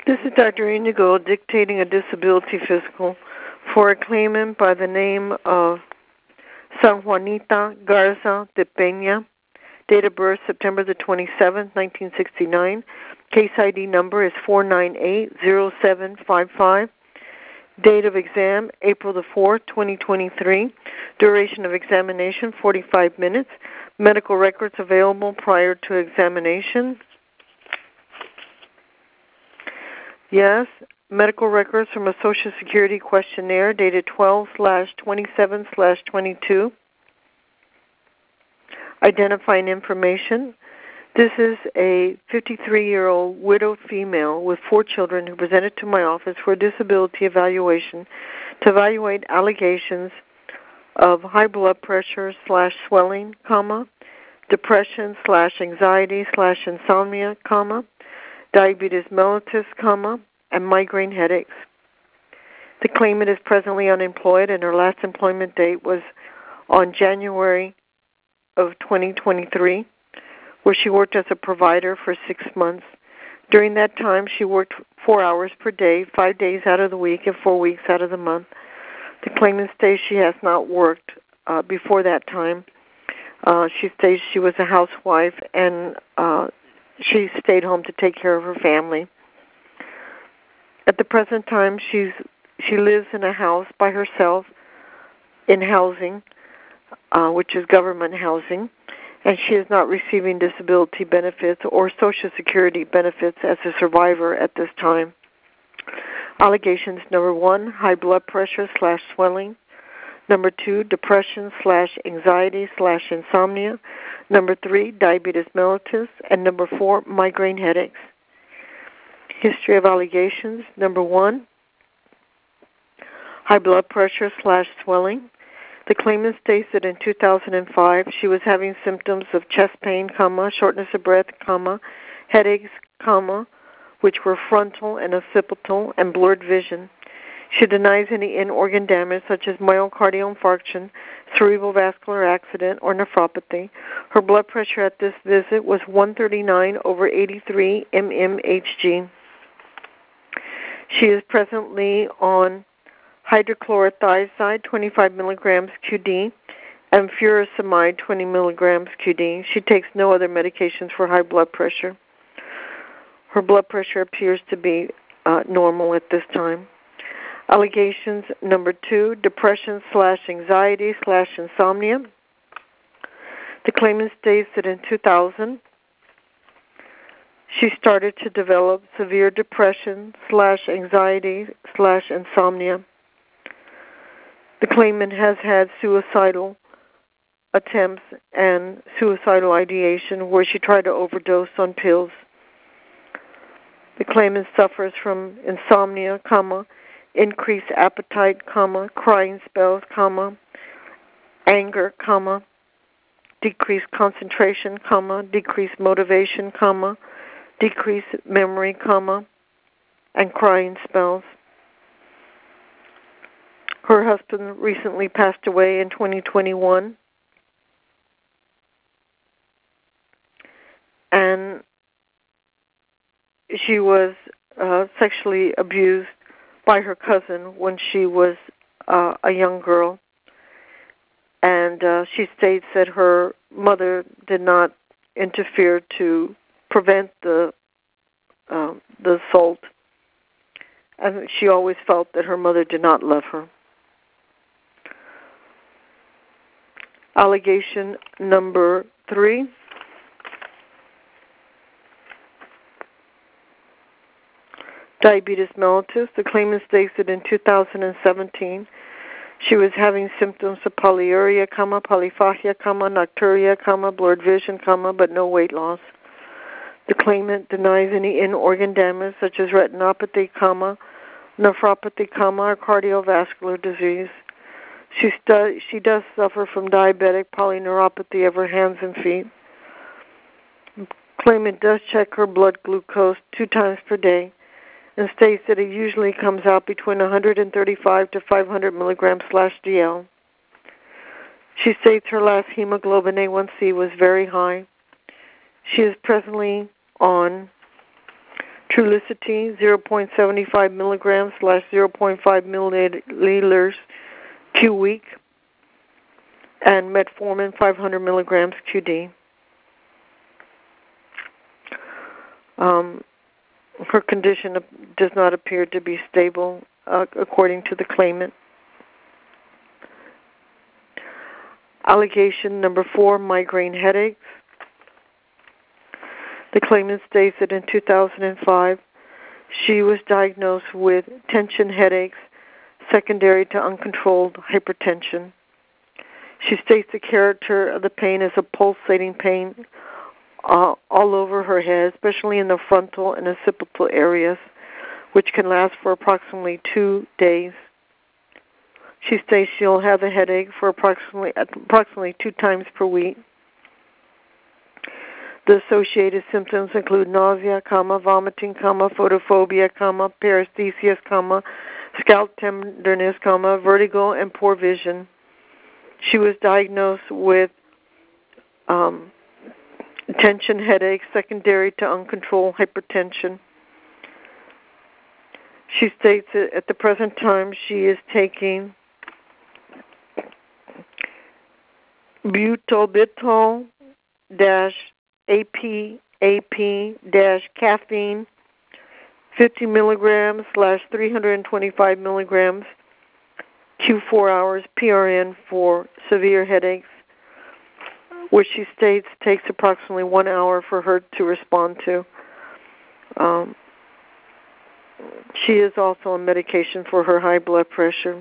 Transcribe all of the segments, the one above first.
This is Dr. Indigo dictating a disability physical for a claimant by the name of San Juanita Garza de Peña. Date of birth September the 27th, 1969. Case ID number is 4980755. Date of exam April the 4th, 2023. Duration of examination 45 minutes. Medical records available prior to examination. Yes, medical records from a Social Security questionnaire dated 12/27/22. Identifying information. This is a 53-year-old widowed female with 4 children who presented to my office for a disability evaluation to evaluate allegations of high blood pressure / swelling, depression / anxiety / insomnia, diabetes mellitus, and migraine headaches. The claimant is presently unemployed, and her last employment date was on January of 2023, where she worked as a provider for 6 months. During that time, she worked 4 hours per day, 5 days out of the week, and 4 weeks out of the month. The claimant states she has not worked before that time. She states she was a housewife, and she stayed home to take care of her family. At the present time, she lives in a house by herself in housing, which is government housing, and she is not receiving disability benefits or Social Security benefits as a survivor at this time. Allegations number 1, high blood pressure / swelling. Number 2, depression / anxiety / insomnia. Number 3, diabetes mellitus. And number 4, migraine headaches. History of allegations. Number 1, high blood pressure / swelling. The claimant states that in 2005 she was having symptoms of chest pain, shortness of breath, headaches, which were frontal and occipital, and blurred vision. She denies any in-organ damage such as myocardial infarction, cerebral vascular accident, or nephropathy. Her blood pressure at this visit was 139/83 mmHg. She is presently on hydrochlorothiazide 25 milligrams QD and furosemide 20 milligrams QD. She takes no other medications for high blood pressure. Her blood pressure appears to be normal at this time. Allegations number 2, depression / anxiety / insomnia. The claimant states that in 2000 she started to develop severe depression / anxiety / insomnia. The claimant has had suicidal attempts and suicidal ideation where she tried to overdose on pills. The claimant suffers from insomnia, increased appetite, crying spells, anger, decreased concentration, decreased motivation, decreased memory, and crying spells. Her husband recently passed away in 2021, and she was sexually abused by her cousin when she was a young girl, and she states that her mother did not interfere to prevent the assault, and she always felt that her mother did not love her. Allegation number 3. Diabetes mellitus. The claimant states that in 2017 she was having symptoms of polyuria, polyphagia, nocturia, blurred vision, but no weight loss. The claimant denies any in-organ damage such as retinopathy, nephropathy, or cardiovascular disease. She does suffer from diabetic polyneuropathy of her hands and feet. Claimant does check her blood glucose 2 times per day and states that it usually comes out between 135 to 500 milligrams/dl. She states her last hemoglobin A1C was very high. She is presently on Trulicity 0.75 milligrams / 0.5 milliliters q week, and metformin 500 milligrams qd. Her condition does not appear to be stable, according to the claimant. Allegation number 4, migraine headaches. The claimant states that in 2005, she was diagnosed with tension headaches secondary to uncontrolled hypertension. She states the character of the pain is a pulsating pain all over her head, especially in the frontal and occipital areas, which can last for approximately 2 days. She states she'll have a headache for approximately 2 times per week. The associated symptoms include nausea, vomiting, photophobia, paresthesias, scalp tenderness, vertigo, and poor vision. She was diagnosed with tension headaches secondary to uncontrolled hypertension. She states that at the present time she is taking butalbital AP-caffeine 50 milligrams / 325 milligrams Q4 hours PRN for severe headaches, which she states takes approximately 1 hour for her to respond to. She is also on medication for her high blood pressure.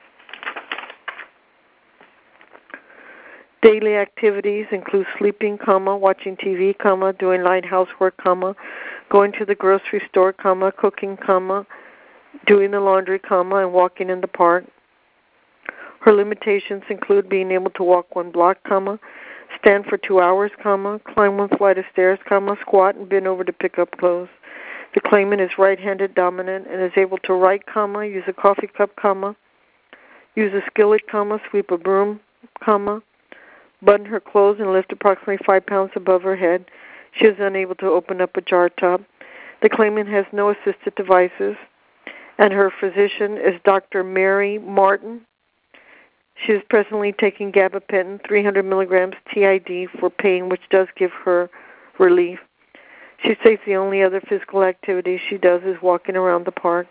Daily activities include sleeping, watching TV, doing light housework, going to the grocery store, cooking, doing the laundry, and walking in the park. Her limitations include being able to walk 1 block, stand for 2 hours, climb 1 flight of stairs, squat and bend over to pick up clothes. The claimant is right-handed dominant and is able to write, use a coffee cup, use a skillet, sweep a broom, button her clothes and lift approximately 5 pounds above her head. She is unable to open up a jar top. The claimant has no assisted devices, and her physician is Dr. Mary Martin. She is presently taking gabapentin 300 milligrams TID for pain, which does give her relief. She states the only other physical activity she does is walking around the park.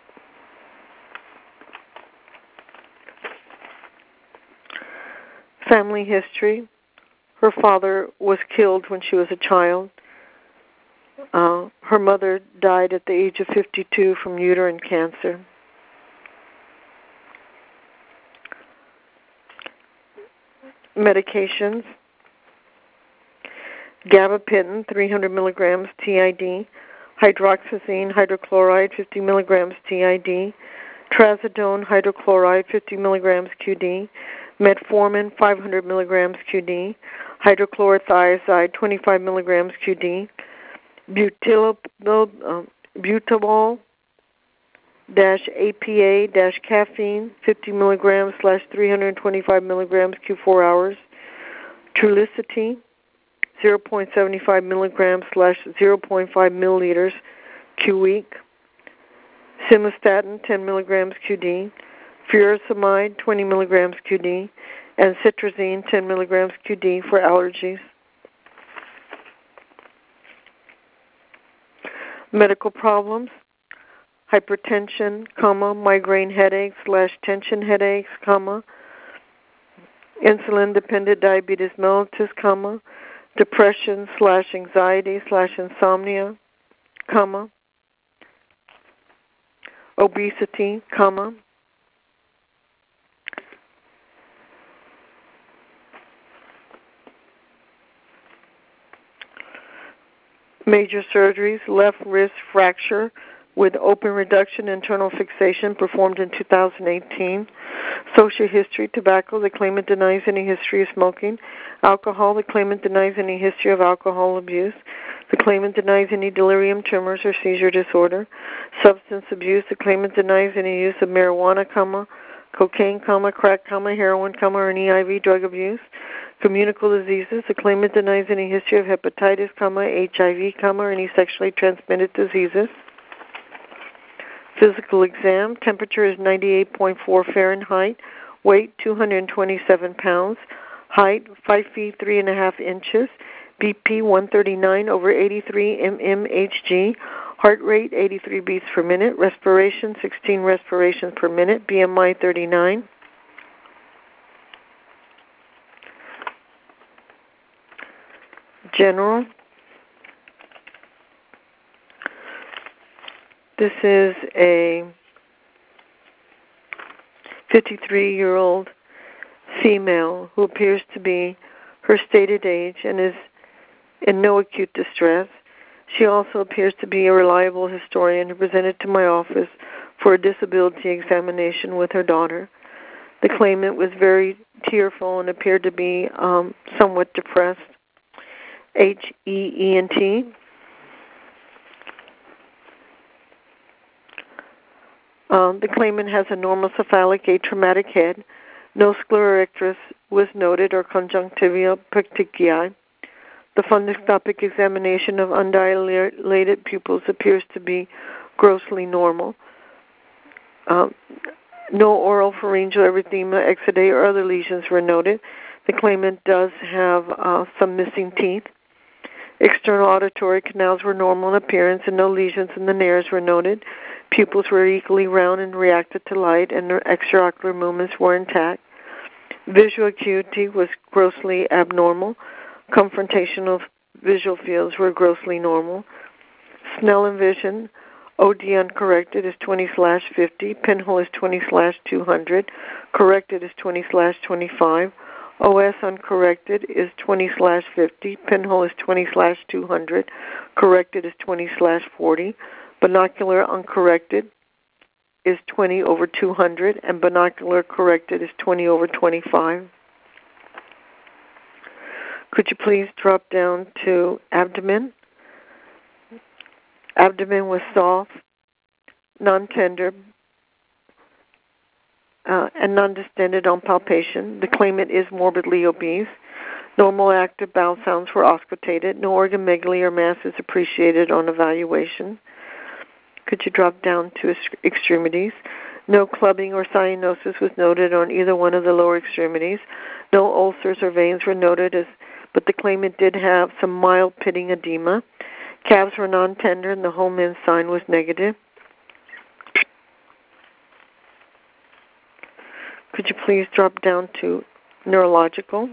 Family history. Her father was killed when she was a child. Her mother died at the age of 52 from uterine cancer. Medications. Gabapentin 300 milligrams TID, hydroxyzine hydrochloride 50 milligrams TID, trazodone hydrochloride 50 milligrams QD, metformin 500 milligrams QD, hydrochlorothiazide 25 milligrams QD, butalbital APA-caffeine 50 milligrams / 325 milligrams Q4 hours, Trulicity 0.75 milligrams / 0.5 milliliters Q week, simvastatin 10 milligrams QD, furosemide 20 milligrams QD, and cetirizine 10 milligrams QD for allergies. Medical problems: hypertension, migraine headaches / tension headaches, insulin-dependent diabetes mellitus, depression / anxiety / insomnia, obesity, major surgeries: left wrist fracture with open reduction internal fixation performed in 2018. Social history: tobacco. The claimant denies any history of smoking. Alcohol. The claimant denies any history of alcohol abuse. The claimant denies any delirium tremors or seizure disorder. Substance abuse. The claimant denies any use of marijuana, cocaine, crack, heroin, or any IV drug abuse. Communicable diseases. The claimant denies any history of hepatitis, HIV, or any sexually transmitted diseases. Physical exam, temperature is 98.4 Fahrenheit, weight 227 pounds, height 5 feet 3.5 inches, BP 139/83 mmHg, heart rate 83 beats per minute, respiration 16 respirations per minute, BMI 39. General. This is a 53-year-old female who appears to be her stated age and is in no acute distress. She also appears to be a reliable historian who presented to my office for a disability examination with her daughter. The claimant was very tearful and appeared to be somewhat depressed. HEENT. The claimant has a normal cephalic atraumatic head. No sclerictis was noted or conjunctiva petechiae. The fundoscopic examination of undilated pupils appears to be grossly normal. No oral pharyngeal erythema, exudae, or other lesions were noted. The claimant does have some missing teeth. External auditory canals were normal in appearance and no lesions in the nares were noted. Pupils were equally round and reacted to light, and their extraocular movements were intact. Visual acuity was grossly abnormal. Confrontational visual fields were grossly normal. Snellen vision, OD uncorrected is 20/50, pinhole is 20/200, corrected is 20/25. OS uncorrected is 20/50, pinhole is 20/200, corrected is 20/40. Binocular uncorrected is 20/200, and binocular corrected is 20/25. Could you please drop down to abdomen? Abdomen was soft, non-tender, and non-distended on palpation. The claimant is morbidly obese. Normal active bowel sounds were auscultated. No organomegaly or mass is appreciated on evaluation. Could you drop down to extremities? No clubbing or cyanosis was noted on either one of the lower extremities. No ulcers or veins were noted, but the claimant did have some mild pitting edema. Calves were non-tender and the Holman sign was negative. Could you please drop down to neurological?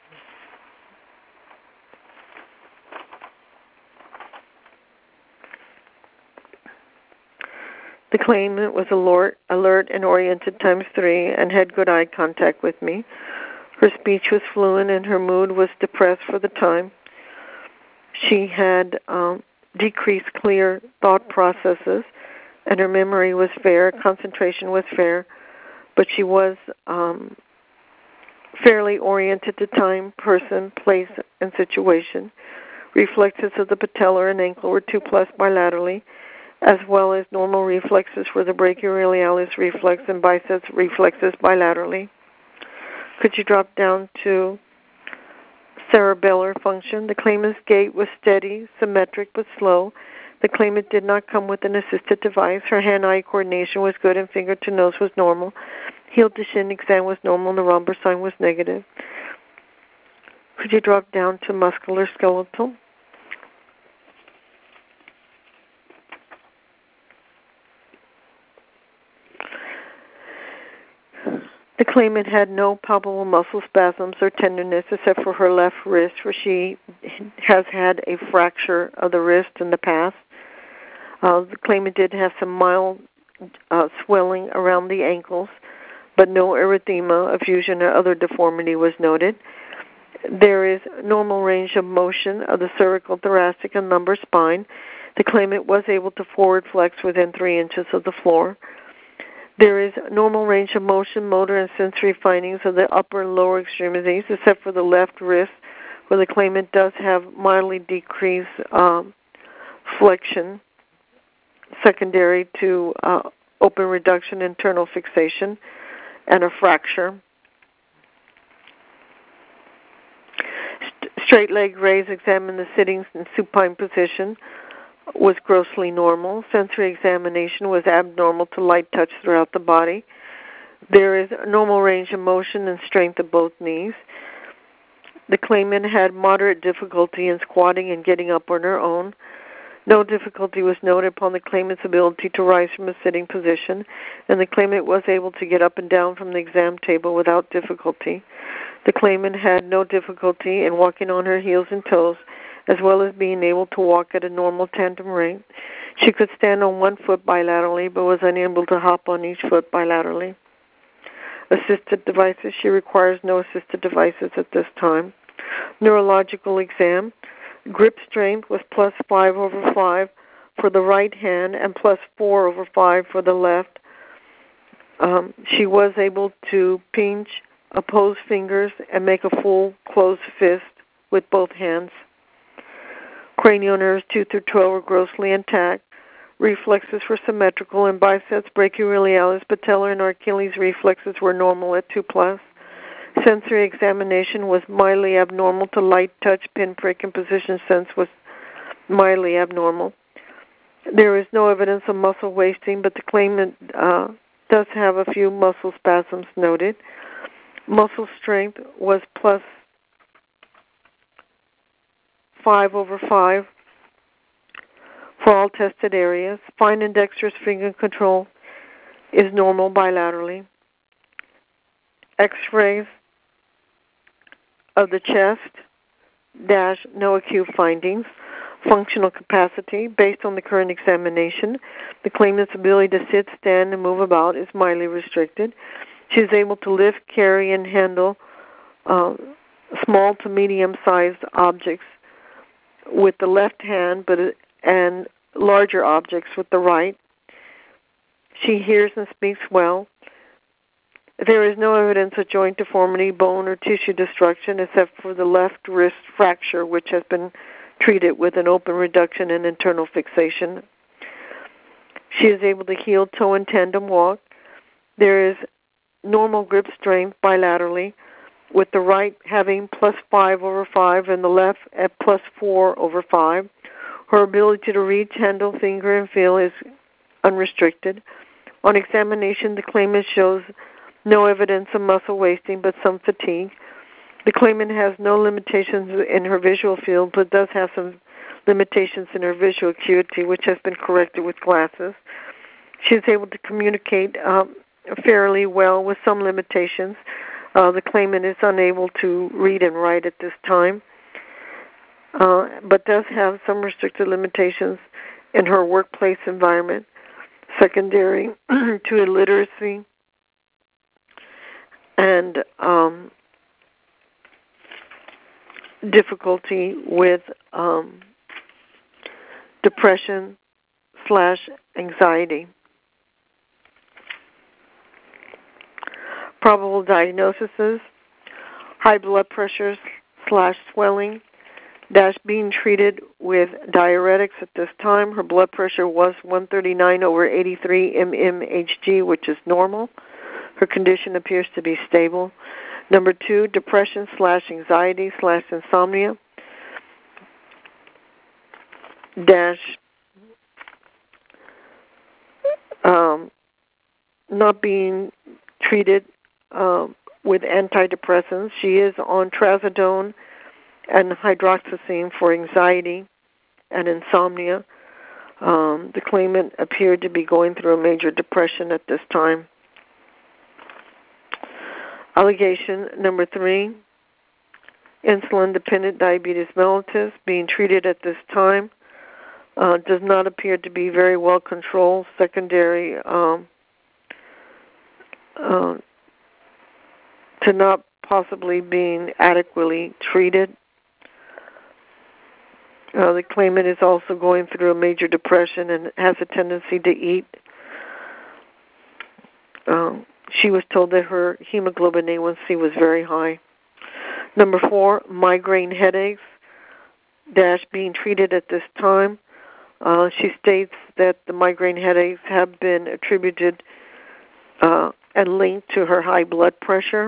The claimant was alert and oriented ×3 and had good eye contact with me. Her speech was fluent and her mood was depressed for the time. She had decreased clear thought processes and her memory was fair, concentration was fair, but she was fairly oriented to time, person, place, and situation. Reflexes of the patellar and ankle were 2+ bilaterally, as well as normal reflexes for the brachioradialis reflex and biceps reflexes bilaterally. Could you drop down to cerebellar function? The claimant's gait was steady, symmetric, but slow. The claimant did not come with an assisted device. Her hand-eye coordination was good and finger-to-nose was normal. Heel-to-shin exam was normal and the rhomboid sign was negative. Could you drop down to muscular skeletal? The claimant had no palpable muscle spasms or tenderness except for her left wrist, where she has had a fracture of the wrist in the past. The claimant did have some mild swelling around the ankles, but no erythema, effusion, or other deformity was noted. There is normal range of motion of the cervical, thoracic, and lumbar spine. The claimant was able to forward flex within 3 inches of the floor. There is normal range of motion, motor, and sensory findings of the upper and lower extremities, except for the left wrist, where the claimant does have mildly decreased flexion, secondary to open reduction, internal fixation, and a fracture. Straight leg raise, examine the sittings in supine position. was grossly normal. Sensory examination was abnormal to light touch throughout the body. There is a normal range of motion and strength of both knees. The claimant had moderate difficulty in squatting and getting up on her own. No difficulty was noted upon the claimant's ability to rise from a sitting position, and the claimant was able to get up and down from the exam table without difficulty. The claimant had no difficulty in walking on her heels and toes, as well as being able to walk at a normal tandem rate. She could stand on one foot bilaterally, but was unable to hop on each foot bilaterally. Assisted devices, she requires no assisted devices at this time. Neurological exam, grip strength was plus 5/5 for the right hand and plus 4/5 for the left. She was able to pinch opposed fingers and make a full closed fist with both hands. Cranial nerves 2 through 12 were grossly intact. Reflexes were symmetrical, and biceps, brachioradialis, patellar, and Achilles reflexes were normal at 2+. Sensory examination was mildly abnormal to light touch, pinprick, and position sense was mildly abnormal. There is no evidence of muscle wasting, but the claimant does have a few muscle spasms noted. Muscle strength was plus 5/5 for all tested areas. Fine and dexterous finger control is normal bilaterally. X-rays of the chest, no acute findings. Functional capacity, based on the current examination, the claimant's ability to sit, stand, and move about is mildly restricted. She is able to lift, carry, and handle small to medium-sized objects with the left hand, and larger objects with the right. She hears and speaks well. There is no evidence of joint deformity, bone, or tissue destruction except for the left wrist fracture, which has been treated with an open reduction and internal fixation. She is able to heel, toe, and tandem walk. There is normal grip strength bilaterally, with the right having plus 5/5 and the left at plus 4/5. Her ability to reach, handle, finger, and feel is unrestricted. On examination, the claimant shows no evidence of muscle wasting, but some fatigue. The claimant has no limitations in her visual field, but does have some limitations in her visual acuity, which has been corrected with glasses. She is able to communicate fairly well with some limitations. The claimant is unable to read and write at this time, but does have some restricted limitations in her workplace environment, secondary to illiteracy and difficulty with depression/anxiety. Probable diagnoses: high blood pressure / swelling, being treated with diuretics at this time. Her blood pressure was 139/83 mmHg, which is normal. Her condition appears to be stable. Number 2, depression/anxiety/insomnia. Not being treated with antidepressants. She is on trazodone and hydroxyzine for anxiety and insomnia. The claimant appeared to be going through a major depression at this time. Allegation number 3, insulin-dependent diabetes mellitus, being treated at this time. Does not appear to be very well controlled, secondary to not possibly being adequately treated. The claimant is also going through a major depression and has a tendency to eat. She was told that her hemoglobin A1C was very high. Number 4, migraine headaches, being treated at this time. She states that the migraine headaches have been attributed and linked to her high blood pressure.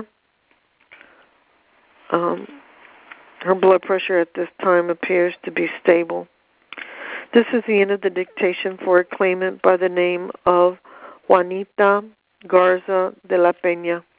Her blood pressure at this time appears to be stable. This is the end of the dictation for a claimant by the name of Juanita Garza de la Peña.